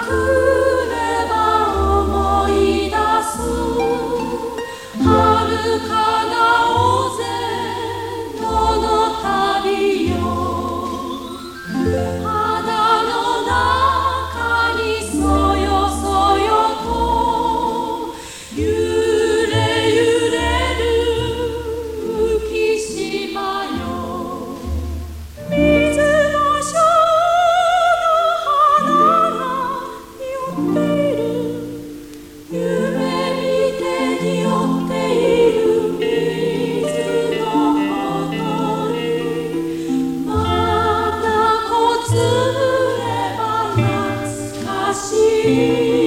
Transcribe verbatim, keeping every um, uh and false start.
れば思い出す遥かな尾瀬のの旅よ。肌の中にそよそよと揺れ揺れる浮島よ。水のショーの花が匂っている。夢見て匂っている水のほとり。またこつぶれば懐かしい